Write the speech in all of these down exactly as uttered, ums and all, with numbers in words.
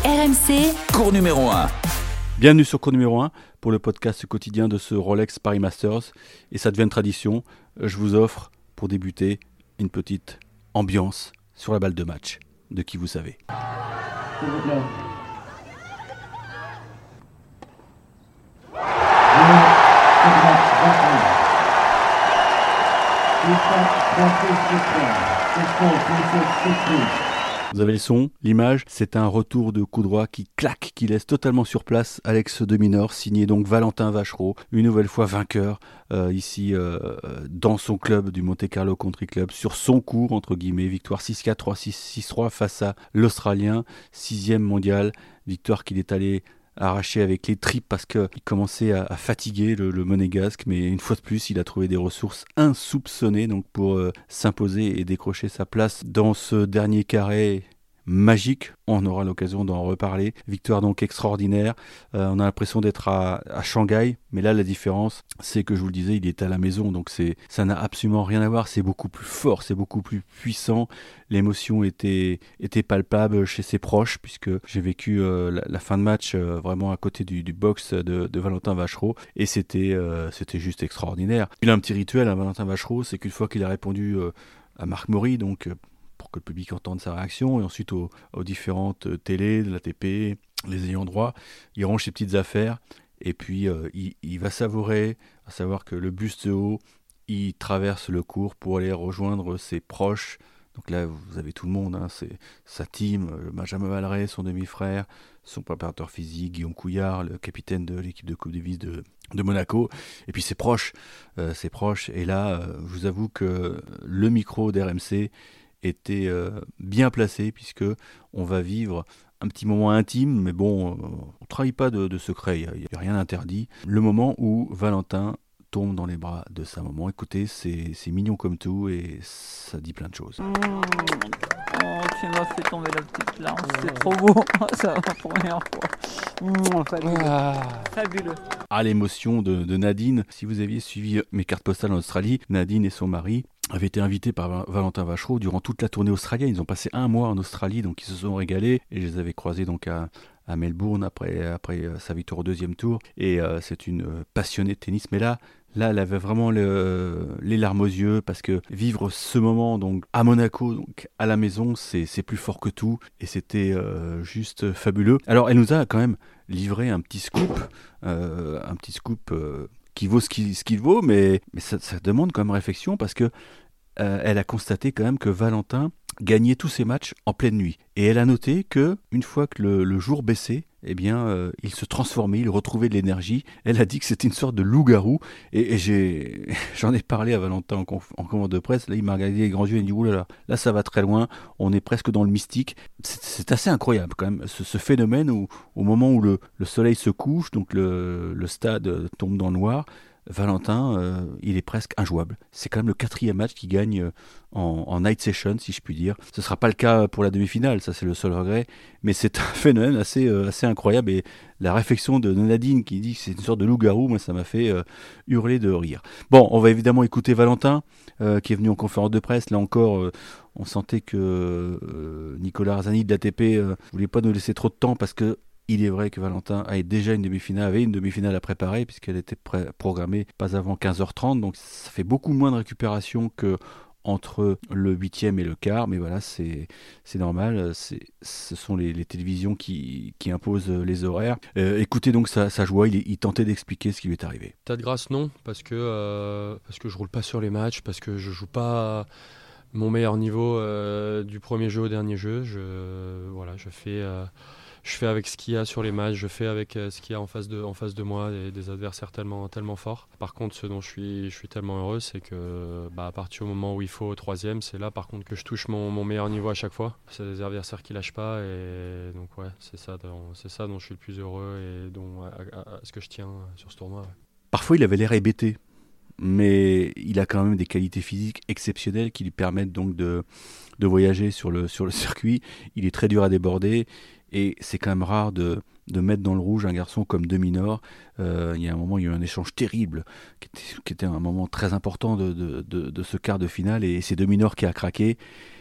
R M C, cours numéro un. Bienvenue sur cours numéro un pour le podcast quotidien de ce Rolex Paris Masters. Et ça devient une tradition, je vous offre pour débuter une petite ambiance sur la balle de match de qui vous savez. Vous avez le son, l'image, c'est un retour de coup droit qui claque, qui laisse totalement sur place Alex de Minaur, signé donc Valentin Vachereau, une nouvelle fois vainqueur euh, ici euh, dans son club du Monte Carlo Country Club, sur son cours, entre guillemets, victoire six quatre, trois six, six trois face à l'Australien, sixième mondial, victoire qu'il est allé arraché avec les tripes parce qu'il commençait à, à fatiguer le, le monégasque, mais une fois de plus il a trouvé des ressources insoupçonnées donc pour euh, s'imposer et décrocher sa place dans ce dernier carré magique. On aura l'occasion d'en reparler. Victoire donc extraordinaire. Euh, on a l'impression d'être à, à Shanghai, mais là la différence, c'est que je vous le disais, il est à la maison, donc c'est, ça n'a absolument rien à voir. C'est beaucoup plus fort, c'est beaucoup plus puissant. L'émotion était, était palpable chez ses proches, puisque j'ai vécu euh, la, la fin de match euh, vraiment à côté du, du box de, de Valentin Vachereau, et c'était, euh, c'était juste extraordinaire. Il a un petit rituel à Valentin Vachereau, c'est qu'une fois qu'il a répondu euh, à Marc Maury, donc euh, pour que le public entende sa réaction, et ensuite aux, aux différentes télés, de l'A T P, les ayants droit, il range ses petites affaires, et puis euh, il, il va savourer, à savoir que le buste haut, il traverse le cours pour aller rejoindre ses proches. Donc là, vous avez tout le monde, hein, c'est sa team, Benjamin Valeret, son demi-frère, son préparateur physique, Guillaume Couillard, le capitaine de l'équipe de Coupe Davis de, de Monaco, et puis ses proches, euh, ses proches. Et là, euh, je vous avoue que le micro d'R M C était euh, bien placé, puisque on va vivre un petit moment intime, mais bon, euh, on ne trahit pas de, de secret, il n'y a, a rien d'interdit. Le moment où Valentin tombe dans les bras de sa maman. Écoutez, c'est, c'est mignon comme tout et ça dit plein de choses. Mmh. Oh, tu m'as fait tomber la petite larme, c'est trop beau, c'est la première fois. Mmh, fabuleux. Ah. fabuleux. Ah, l'émotion de, de Nadine. Si vous aviez suivi mes cartes postales en Australie, Nadine et son mari avaient été invités par Valentin Vachereau durant toute la tournée australienne. Ils ont passé un mois en Australie, donc ils se sont régalés. Et je les avais croisés donc à, à Melbourne après, après sa victoire au deuxième tour. Et euh, c'est une passionnée de tennis. Mais là, Là, elle avait vraiment le, les larmes aux yeux, parce que vivre ce moment donc à Monaco, donc à la maison, c'est, c'est plus fort que tout, et c'était euh, juste fabuleux. Alors, elle nous a quand même livré un petit scoop, euh, un petit scoop euh, qui vaut ce qu'il, ce qu'il vaut, mais, mais ça, ça demande quand même réflexion, parce que euh, elle a constaté quand même que Valentin gagnait tous ses matchs en pleine nuit, et elle a noté que une fois que le, le jour baissait, eh bien, euh, il se transformait, il retrouvait de l'énergie. Elle a dit que c'était une sorte de loup-garou. Et, et j'ai, j'en ai parlé à Valentin en, conf, en conférence de presse. Là, il m'a regardé les grands yeux et il m'a dit « Ouh là là, là, ça va très loin. On est presque dans le mystique. » C'est, c'est assez incroyable quand même, ce, ce phénomène où, au moment où le, le soleil se couche, donc le, le stade tombe dans le noir, Valentin, euh, il est presque injouable. C'est quand même le quatrième match qu'il gagne euh, en, en night session, si je puis dire. Ce ne sera pas le cas pour la demi-finale, ça c'est le seul regret, mais c'est un phénomène assez, euh, assez incroyable. Et la réflexion de Nadine qui dit que c'est une sorte de loup-garou, moi ça m'a fait euh, hurler de rire. Bon, on va évidemment écouter Valentin, euh, qui est venu en conférence de presse. Là encore, euh, on sentait que euh, Nicolas Arzani de l'A T P ne euh, voulait pas nous laisser trop de temps, parce que il est vrai que Valentin avait déjà une demi-finale, avait une demi-finale à préparer, puisqu'elle était pré- programmée pas avant quinze heures trente, donc ça fait beaucoup moins de récupération que entre le huitième et le quart, mais voilà, c'est, c'est normal, c'est, ce sont les, les télévisions qui, qui imposent les horaires. Euh, écoutez donc sa, sa joie, il, il tentait d'expliquer ce qui lui est arrivé. Tas de grâce, non, parce que, euh, parce que je roule pas sur les matchs, parce que je joue pas mon meilleur niveau euh, du premier jeu au dernier jeu. Je, voilà, je fais... Euh, Je fais avec ce qu'il y a sur les matchs, je fais avec ce qu'il y a en face de, en face de moi, des, des adversaires tellement, tellement forts. Par contre, ce dont je suis, je suis tellement heureux, c'est que bah, à partir du moment où il faut au troisième, c'est là par contre que je touche mon, mon meilleur niveau à chaque fois. C'est des adversaires qui lâchent pas, et donc ouais, c'est ça, dont, c'est ça dont je suis le plus heureux et dont, à, à, à ce que je tiens sur ce tournoi. Ouais. Parfois, il avait l'air hébété, mais il a quand même des qualités physiques exceptionnelles qui lui permettent donc de, de voyager sur le, sur le circuit. Il est très dur à déborder. Et c'est quand même rare de, de mettre dans le rouge un garçon comme de Minaur. Euh, il y a un moment, il y a eu un échange terrible, qui était, qui était un moment très important de, de, de, de ce quart de finale. Et c'est de Minaur qui a craqué.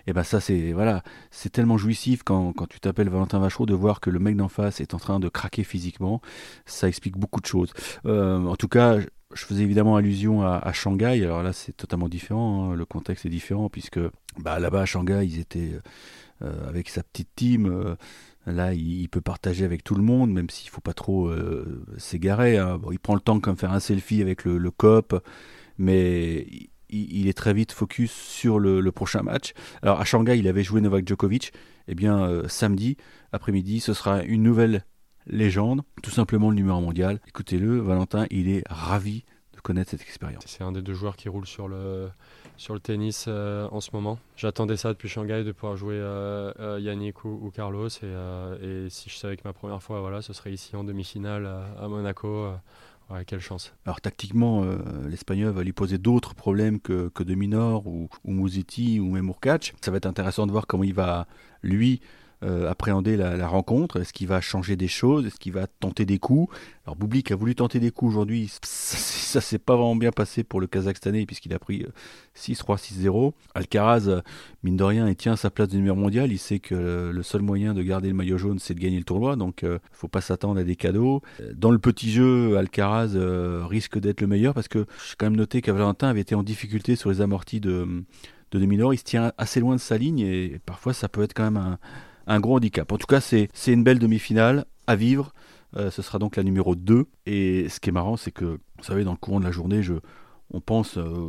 Et ben ça, c'est voilà, c'est tellement jouissif quand, quand tu t'appelles Valentin Vachereau de voir que le mec d'en face est en train de craquer physiquement. Ça explique beaucoup de choses. Euh, en tout cas, je, je faisais évidemment allusion à, à Shanghai. Alors là, c'est totalement différent. Hein. Le contexte est différent puisque bah, là-bas à Shanghai, ils étaient euh, avec sa petite team. Euh, Là, il, il peut partager avec tout le monde, même s'il ne faut pas trop euh, s'égarer. Hein. Bon, il prend le temps de comme faire un selfie avec le, le cop, mais il, il est très vite focus sur le, le prochain match. Alors à Shanghai, il avait joué Novak Djokovic. Eh bien, euh, samedi après-midi, ce sera une nouvelle légende, tout simplement le numéro mondial. Écoutez-le, Valentin, il est ravi de connaître cette expérience. C'est un des deux joueurs qui roule sur le, sur le tennis euh, en ce moment. J'attendais ça depuis Shanghai, de pouvoir jouer euh, euh, Yannick ou, ou Carlos. Et, euh, et si je savais que ma première fois, voilà, ce serait ici en demi-finale à, à Monaco. Euh, Ouais, quelle chance. Alors tactiquement, euh, l'Espagnol va lui poser d'autres problèmes que, que De Minaur ou, ou Musetti ou même Hurkacz. Ça va être intéressant de voir comment il va, lui, euh, appréhender la, la rencontre. Est-ce qu'il va changer des choses? Est-ce qu'il va tenter des coups? Alors Bublik a voulu tenter des coups aujourd'hui. Ça, ça s'est pas vraiment bien passé pour le Kazakhstanais puisqu'il a pris six trois, six zéro. Alcaraz, mine de rien, il tient sa place de numéro mondial. Il sait que le seul moyen de garder le maillot jaune, c'est de gagner le tournoi. Donc il euh, ne faut pas s'attendre à des cadeaux. Dans le petit jeu, Alcaraz euh, risque d'être le meilleur parce que j'ai quand même noté que Valentin avait été en difficulté sur les amortis de, de De Minaur. Il se tient assez loin de sa ligne et parfois ça peut être quand même un, un gros handicap. En tout cas, c'est, c'est une belle demi-finale à vivre. Euh, ce sera donc la numéro deux. Et ce qui est marrant, c'est que, vous savez, dans le courant de la journée, je, on pense euh,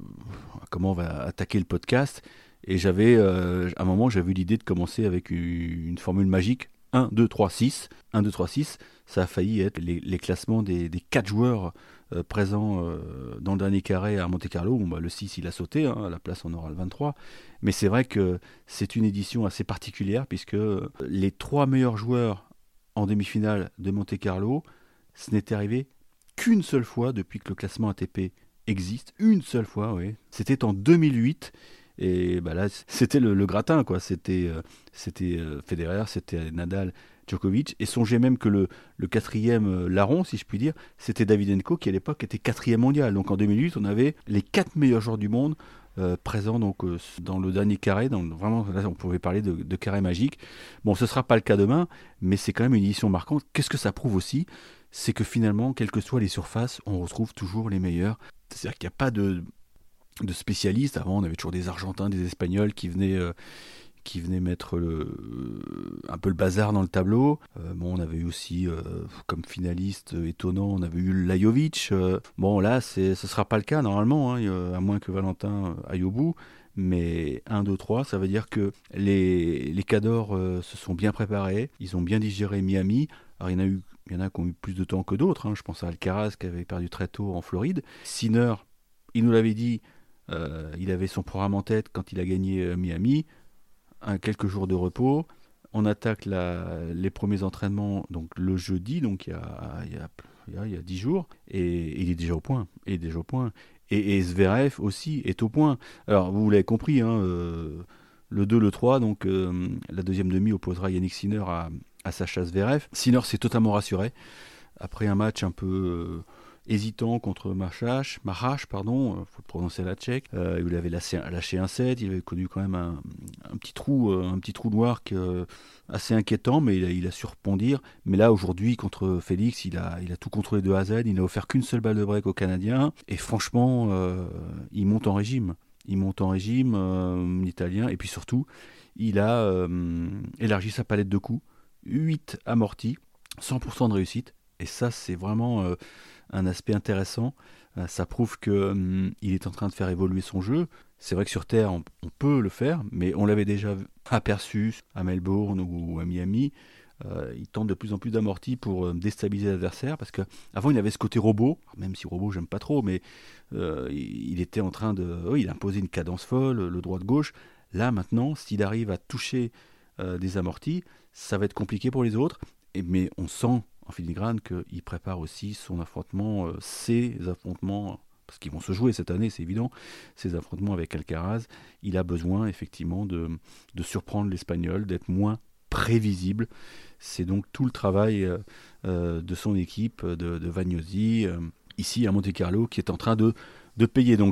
à comment on va attaquer le podcast. Et j'avais, euh, à un moment, j'avais eu l'idée de commencer avec une, une formule magique. un, deux, trois, six. un, deux, trois, six. Ça a failli être les, les classements des, des quatre joueurs euh, présents euh, dans le dernier carré à Monte-Carlo. Bon, bah, le six, il a sauté. Hein, à la place, on aura le vingt-trois. Mais c'est vrai que c'est une édition assez particulière puisque les trois meilleurs joueurs en demi-finale de Monte-Carlo, ce n'était arrivé qu'une seule fois depuis que le classement A T P existe. Une seule fois, oui. C'était en deux mille huit. Et bah là, c'était le, le gratin, quoi. C'était, euh, c'était euh, Federer, c'était Nadal, Djokovic. Et songez même que le, le quatrième euh, larron, si je puis dire, c'était Davydenko, qui à l'époque était quatrième mondial. Donc en deux mille huit, on avait les quatre meilleurs joueurs du monde Euh, présent donc euh, dans le dernier carré, donc vraiment là on pouvait parler de, de carré magique. Bon, ce sera pas le cas demain, mais c'est quand même une édition marquante. Qu'est-ce que ça prouve aussi? C'est que finalement, quelles que soient les surfaces, on retrouve toujours les meilleurs. C'est-à-dire qu'il n'y a pas de, de spécialistes. Avant, on avait toujours des Argentins, des Espagnols qui venaient euh, qui venait mettre le, euh, un peu le bazar dans le tableau. Euh, bon, on avait eu aussi, euh, comme finaliste euh, étonnant, on avait eu Lajovic. Euh, bon, là, c'est, ce ne sera pas le cas normalement, hein, à moins que Valentin aille au bout. Mais un, deux, trois, ça veut dire que les, les cadors euh, se sont bien préparés, ils ont bien digéré Miami. Alors, il y en a eu, il y en a qui ont eu plus de temps que d'autres. Hein. Je pense à Alcaraz qui avait perdu très tôt en Floride. Sinner, il nous l'avait dit, euh, il avait son programme en tête quand il a gagné euh, Miami. Un, quelques jours de repos. On attaque la, les premiers entraînements donc le jeudi, donc il y a, il y a, il y a, il y a dix jours, et il est déjà au point. Il est déjà au point. Et, et Zverev aussi est au point. Alors, vous l'avez compris, hein, euh, le deux, le trois, donc euh, la deuxième demi opposera Yannick Sinner à, à Sacha Zverev. Sinner s'est totalement rassuré. Après un match un peu... Euh, hésitant contre Machache, Machache, pardon, il faut prononcer la tchèque. Euh, il avait lâché, lâché un set, il avait connu quand même un, un petit trou, euh, un petit trou noir que, euh, assez inquiétant, mais il a, il a su rebondir. Mais là, aujourd'hui, contre Félix, il a, il a tout contrôlé de A à Z. Il n'a offert qu'une seule balle de break aux Canadiens. Et franchement, euh, il monte en régime. Il monte en régime, euh, l'italien. Et puis surtout, il a euh, élargi sa palette de coups. huit amortis, cent pour cent de réussite. Et ça, c'est vraiment euh, un aspect intéressant. Euh, ça prouve qu'il hum, est en train de faire évoluer son jeu. C'est vrai que sur Terre, on, on peut le faire, mais on l'avait déjà aperçu à Melbourne ou à Miami. Euh, il tente de plus en plus d'amortis pour euh, déstabiliser l'adversaire, parce qu'avant, il avait ce côté robot, même si robot, j'aime pas trop, mais euh, il était en train de... Oui, il imposait une cadence folle, le droit-gauche. Là, maintenant, s'il arrive à toucher euh, des amortis, ça va être compliqué pour les autres. Et, mais on sent en filigrane qu'il prépare aussi son affrontement, euh, ses affrontements, parce qu'ils vont se jouer cette année, c'est évident, ses affrontements avec Alcaraz. Il a besoin effectivement de, de surprendre l'Espagnol, d'être moins prévisible. C'est donc tout le travail euh, euh, de son équipe, de, de Vagnosi, euh, ici à Monte-Carlo, qui est en train de, de payer. Donc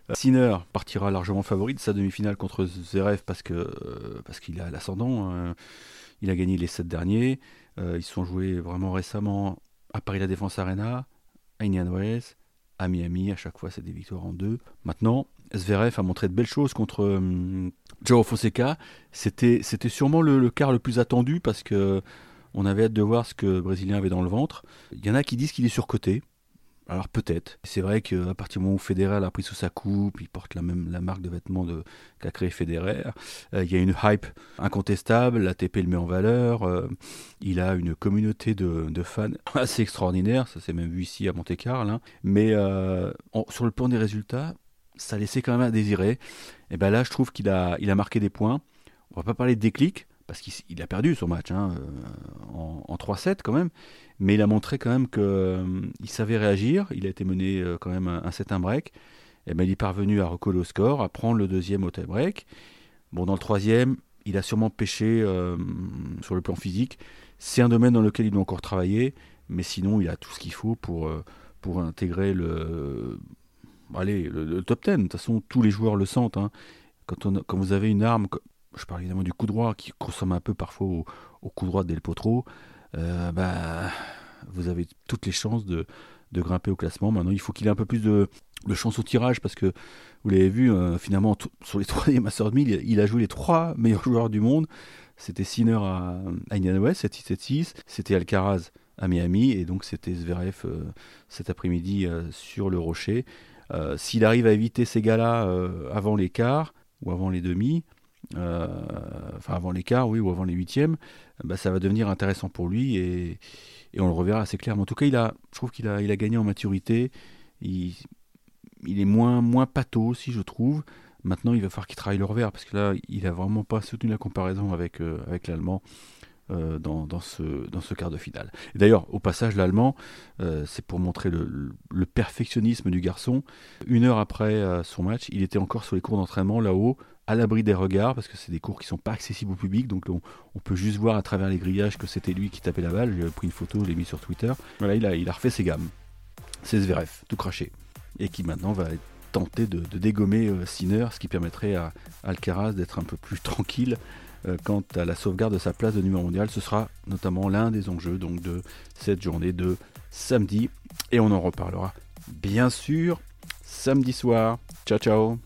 Euh, Sinner partira largement favori de sa demi-finale contre Zverev parce que euh, parce qu'il a l'ascendant. Hein. Il a gagné les sept derniers. Euh, ils se sont joués vraiment récemment à Paris La Défense Arena, à Indian Wells, à Miami. À chaque fois, c'est des victoires en deux. Maintenant, Zverev a montré de belles choses contre euh, Joao Fonseca. C'était, c'était sûrement le, le quart le plus attendu parce que on avait hâte de voir ce que le Brésilien avait dans le ventre. Il y en a qui disent qu'il est surcoté. Alors peut-être. C'est vrai qu'à partir du moment où Federer l'a pris sous sa coupe, il porte la même la marque de vêtements de, qu'a créé Federer. Euh, il y a une hype incontestable, l'A T P le met en valeur. Euh, il a une communauté de, de fans assez extraordinaire. Ça s'est même vu ici à Monte-Carlo. Hein. Mais euh, en, sur le plan des résultats, ça laissait quand même à désirer. Et ben là, je trouve qu'il a, il a marqué des points. On va pas parler de déclic, parce qu'il il a perdu son match hein, en, en trois sept quand même, mais il a montré quand même qu'il euh, savait réagir, il a été mené euh, quand même un, un set un break, et ben il est parvenu à recoller au score, à prendre le deuxième au tie break. Bon, dans le troisième, il a sûrement pêché euh, sur le plan physique, c'est un domaine dans lequel il doit encore travailler, mais sinon il a tout ce qu'il faut pour, euh, pour intégrer le, allez, le, le top dix. De toute façon, tous les joueurs le sentent, hein. Quand, on, quand vous avez une arme, je parle évidemment du coup droit qui ressemble un peu parfois au, au coup droit de Del Potro, euh, bah, vous avez toutes les chances de, de grimper au classement. Maintenant, il faut qu'il ait un peu plus de, de chance au tirage parce que vous l'avez vu, euh, finalement, t- sur les trois Masters mille, il, il a joué les trois meilleurs joueurs du monde. C'était Sinner à, à Indian Wells, sept six sept six, c'était Alcaraz à Miami et donc c'était Zverev euh, cet après-midi euh, sur le rocher. Euh, s'il arrive à éviter ces gars-là euh, avant les quarts ou avant les demi, euh, enfin avant les quarts, oui, ou avant les huitièmes, bah, ça va devenir intéressant pour lui et, et on le reverra assez clairement. En tout cas, il a, je trouve qu'il a, il a gagné en maturité. Il, il est moins, moins pâteau aussi, je trouve. Maintenant, il va falloir qu'il travaille le revers parce que là, il a vraiment pas soutenu la comparaison avec, euh, avec l'Allemand. Euh, dans, dans, ce, dans ce quart de finale. Et d'ailleurs, au passage, l'Allemand, euh, c'est pour montrer le, le perfectionnisme du garçon. Une heure après euh, son match, il était encore sur les cours d'entraînement là-haut, à l'abri des regards, parce que c'est des cours qui ne sont pas accessibles au public, donc on, on peut juste voir à travers les grillages que c'était lui qui tapait la balle. J'ai pris une photo, je l'ai mis sur Twitter. Voilà, il a, il a refait ses gammes. C'est Zverev, tout craché. Et qui maintenant va tenter de, de dégommer euh, Sinner, ce qui permettrait à Alcaraz d'être un peu plus tranquille quant à la sauvegarde de sa place de numéro mondial. Ce sera notamment l'un des enjeux donc, de cette journée de samedi. Et on en reparlera bien sûr samedi soir. Ciao, ciao.